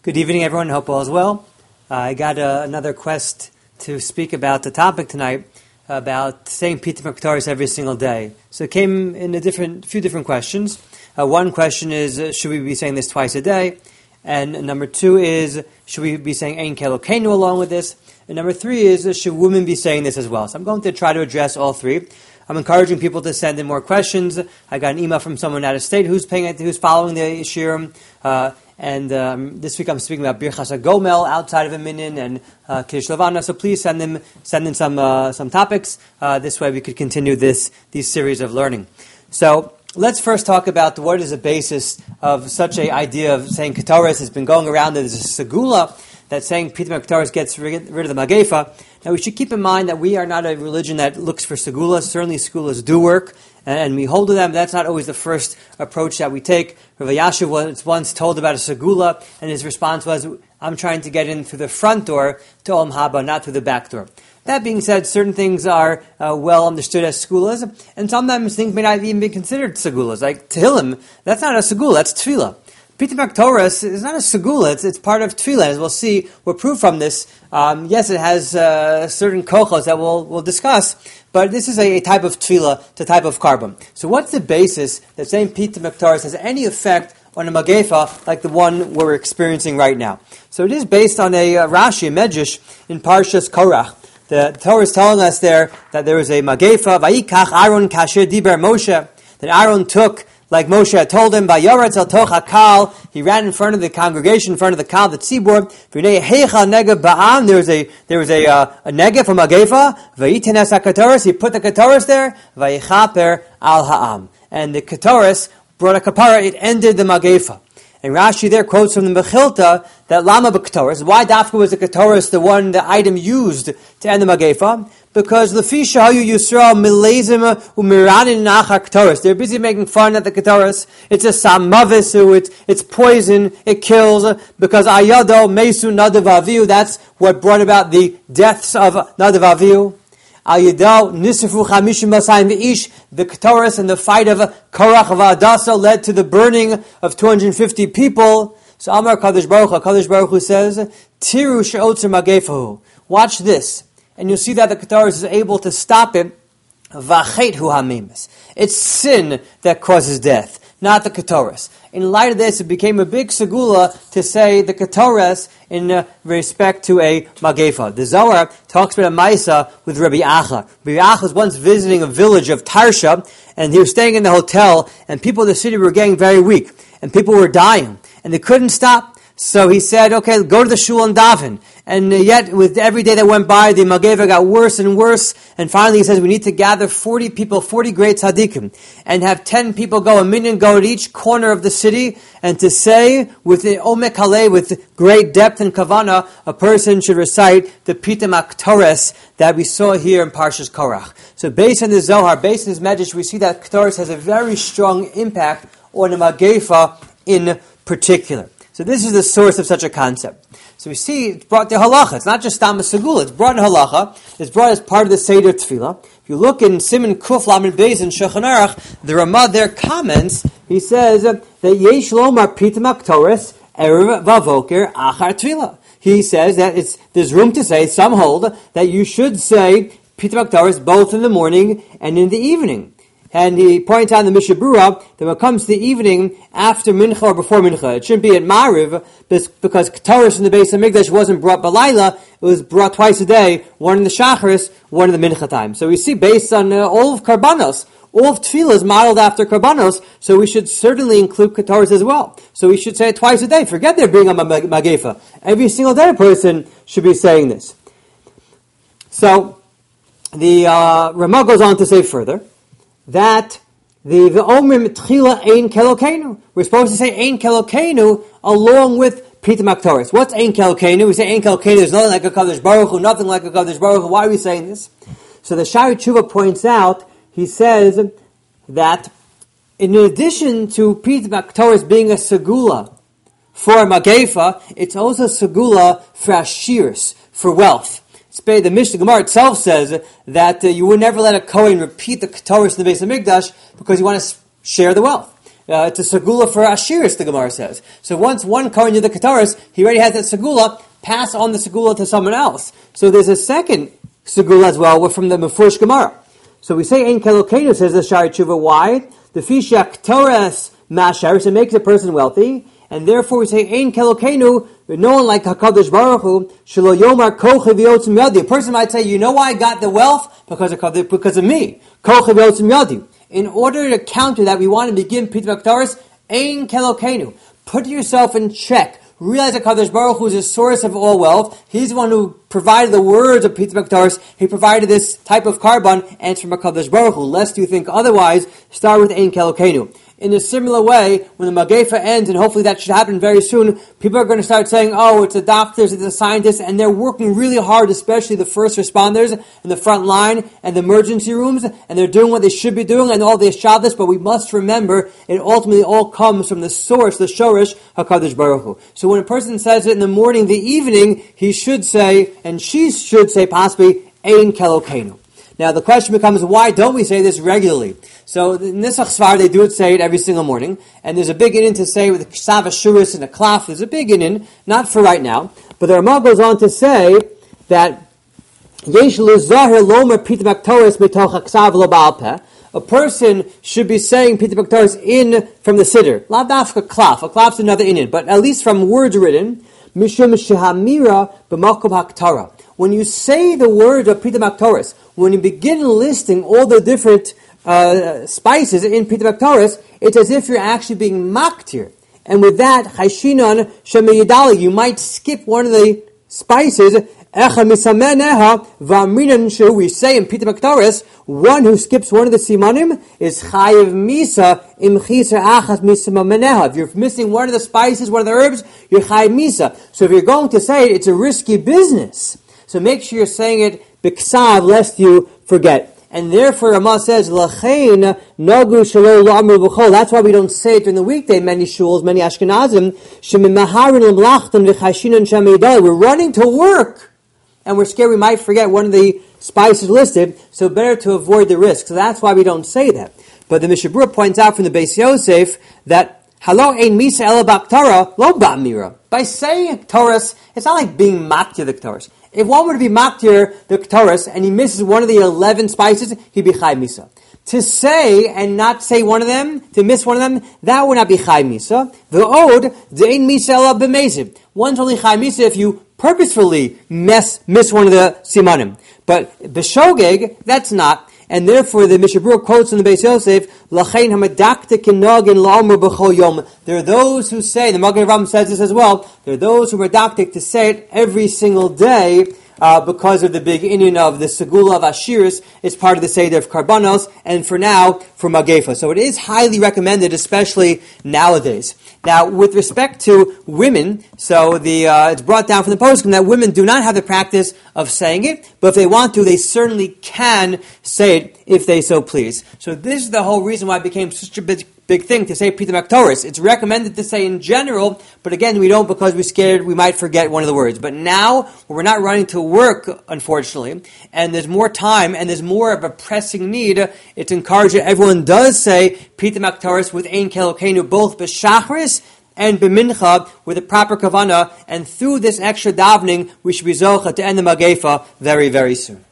Good evening, everyone. Hope all is well. I got another request to speak about the topic tonight about saying Pitum HaKetoros every single day. So it came in few different questions. One question is, should we be saying this twice a day? And number two is, should we be saying Ein Kelokeinu along with this? And number three is, should women be saying this as well? So I'm going to try to address all three. I'm encouraging people to send in more questions. I got an email from someone out of state who's following the shiurim. And this week I'm speaking about Birchas HaGomel outside of a minyan and Kiddush Levana. So please send in some topics. This way we could continue these series of learning. So let's first talk about what is the basis of such an idea of saying Ketoros. Has been going around that there's a segula that saying Pitum HaKetoros gets rid of the Magefa. Now we should keep in mind that we are not a religion that looks for segulas. Certainly segulas do work, and we hold to them. That's not always the first approach that we take. Rav Yashiv was once told about a segula, and his response was, I'm trying to get in through the front door to Olam Haba, not through the back door. That being said, certain things are well understood as segulas, and sometimes things may not even be considered segulas. Like Tehillim, that's not a segula, that's tefillah. Pitum HaKetoros is not a segula, it's part of tefillah. As we'll see, we're proof from this. Yes, it has certain kochos that we'll discuss, but this is a type of tefillah, it's a type of carbon. So what's the basis that saying Pitum HaKetoros has any effect on a magefa like the one we're experiencing right now? So it is based on a Rashi, a Medrash, in Parshas Korach. The Torah is telling us there that there was a magefa, Vayikach Aaron kasher diber Moshe, that Aaron took, like Moshe had told him, Vayoretz el toch hakal, he ran in front of the congregation, in front of the kal, the tzibur, v'nei heicha negev ba'am, there was a negev, a magefa, v'yitenes HaKetoros, he put the Ketoros there, vayichaper al ha'am. And the Ketoros brought a kapara, it ended the magefa. And Rashi there quotes from the Mechilta that Lama b'Ketoros. Why Dafka was the Ketoros the item used to end the Magefa? Because Lefisha Hayu Yisrael Milezim Umiranin Nachar Ketoros. They're busy making fun at the Ketoros. It's a Samavisu, it's poison, it kills, because Ayado Mesu Nadav Avihu, that's what brought about the deaths of Nadav Avihu. Al-Yadal, Nisrifu Chamishim Basayim V'ish, the Ketoros and the fight of Korach of Adasa led to the burning of 250 people. So Amar Kadosh Baruch Hu says, Tiru She'otzer Magefahu. Watch this, and you'll see that the Ketoros is able to stop it. V'achet hu hamimis. It's sin that causes death, not the Ketoros. In light of this, it became a big segula to say the Ketoros in respect to a magefa. The Zohar talks about a Maisa with Rabbi Acha. Rabbi Acha was once visiting a village of Tarsha, and he was staying in the hotel, and people in the city were getting very weak, and people were dying, and they couldn't stop. So he said, okay, go to the shul and daven. And yet, with every day that went by, the Mageva got worse and worse. And finally he says, we need to gather 40 people, 40 great tzaddikim, and have 10 people go, a minyan go at each corner of the city, and to say, with the Omek Haleh, with great depth and kavana, a person should recite the Pitum HaKetoros that we saw here in Parshas Korach. So based on the Zohar, based on this Medrash, we see that Ketoros has a very strong impact on the Magefa in particular. So this is the source of such a concept. So we see it's brought to halacha. It's not just Stam Segula. It's brought in halacha. It's brought as part of the Seder Tefillah. If you look in Siman Kuf Lamed Beis in Shulchan Aruch, the Ramah there comments, he says that Yesh Lomar Pitum HaKetoros Erev Vavoker Achar Tefillah. He says that there's room to say, some hold, that you should say Pitum HaKetoros both in the morning and in the evening. And he points out in the Mishabura that when it comes to the evening, after Mincha or before Mincha, it shouldn't be at Ma'ariv, because Ketoros in the Beis HaMikdash wasn't brought Balayla, it was brought twice a day, one in the Shacharis, one in the Mincha time. So we see based on all of Karbanos, all of Tefillah is modeled after Karbanos, so we should certainly include Ketoros as well. So we should say it twice a day. Forget there being a Magefa. Every single day a person should be saying this. So the Ramah goes on to say further, that the Omrim Tchila Ein Kelokeinu. We're supposed to say Ein Kelokeinu along with Pitum HaKetoros. What's Ein Kelokeinu? We say Ein Kelokeinu is nothing like a Kadosh Baruch Hu, nothing like a Kadosh Baruch Hu. Why are we saying this? So the Shari Tshuva points out, he says that in addition to Pitum HaKetoros being a segula for a Magefa, it's also a segula for Ashiris, for wealth. The Mishnah Gemara itself says that you would never let a Kohen repeat the Ketoros in the Beis HaMikdash because you want to share the wealth. It's a segula for Ashiris, the Gemara says. So once one Kohen did the Kataris, he already has that segula, pass on the segula to someone else. So there's a second segula as well from the Mefurish Gemara. So we say Ein Kelokenu, says the Shari Tshuva. Why? The Fishak Torres Masharis, it makes a person wealthy, and therefore we say Ein Kelokenu, no one like HaKadosh Baruch Hu, Shelo Yomar Kochev Yotzim Yadi. A person might say, you know why I got the wealth? Because of me. Kochev Yotzim Yadi. In order to counter that, we want to begin Pita Baktaris, Ein Kelokenu. Put yourself in check. Realize that HaKadosh Baruch Hu is the source of all wealth. He's the one who provided the words of Pita Baktaris. He provided this type of carbon, and it's from HaKadosh Baruch Hu. Lest you think otherwise, start with Ein Kelokenu. In a similar way, when the Magefa ends, and hopefully that should happen very soon, people are going to start saying, oh, it's the doctors, it's the scientists, and they're working really hard, especially the first responders in the front line and the emergency rooms, and they're doing what they should be doing, and all the Shabbos, but we must remember, it ultimately all comes from the source, the Shorish, HaKadosh Baruch Hu. So when a person says it in the morning, the evening, he should say, and she should say possibly, Ein Kelokenu. Now the question becomes, why don't we say this regularly? So in Nisach Svar, they do say it every single morning, and there's a big inyan to say with the Ksav Ashuris and the Klaf, there's a big inyan, not for right now, but the Ramah goes on to say that Yesh L'Zahir Lomer Pita Baktoris Mitoch HaKsav Lo Baal Peh. A person should be saying Pita Baktoris in from the Siddur. La Dafka Klaf. A Klaf's another inyan, but at least from words written, Mishum Shehamira B'Makom HaKtara. When you say the word of Pita Baktoris, when you begin listing all the different spices in Pita Baktoris, it's as if you're actually being maktir. And with that, Chayshinan Shemeyidali, you might skip one of the spices. Echa Misameneha V'Amrinan Shu, we say in Pita Baktoris, one who skips one of the simanim is Chayiv Misa Im Chiser Achas Misameneha. If you're missing one of the spices, one of the herbs, you're Chayiv Misa. So if you're going to say it, it's a risky business. So make sure you're saying it b'ksav, lest you forget. And therefore, Ramah says, L'chein nagu shelo la'amru b'chol. That's why we don't say it during the weekday. Many shuls, many Ashkenazim, shemimaharin l'mlachtan v'chashinan shamidal. We're running to work, and we're scared we might forget one of the spices listed. So better to avoid the risk. So that's why we don't say that. But the Mishabura points out from the Beis Yosef that Halo ein misa ela b'ktara lo ba'mira. By saying Ktoris, it's not like being maktir the Ktoris. If one were to be maktir the Ktoris and he misses one of the 11 spices, he'd be chai misa. To say and not say one of them, to miss one of them, that would not be chai misa. The od de'ein misa ela b'mezid. One's only chai misa if you purposefully miss one of the simanim. But b'shogeg, that's not. And therefore, the Mishabura quotes in the Beis Yosef, "Lachein hamadakte kinogin la'amr b'chol yom." There are those who say, the Magen Avraham says this as well. There are those who are medaktik to say it every single day because of the big inyan of the segula of Ashiris. It's part of the Seder of Karbanos, and for now, for Magefa. So it is highly recommended, especially nowadays. Now, with respect to women, so it's brought down from the poskim that women do not have the practice of saying it, but if they want to, they certainly can say it if they so please. So this is the whole reason why it became such a big thing to say Pita Baktoris. It's recommended to say in general, but again, we don't because we're scared we might forget one of the words. But now, when we're not running to work, unfortunately, and there's more time and there's more of a pressing need, it's encouraged that everyone does say Pita Baktoris with Ein Kelokenu, both b'shachris and b'mincha, with a proper kavana, and through this extra davening, we should be zocha to end the Magefa very, very soon.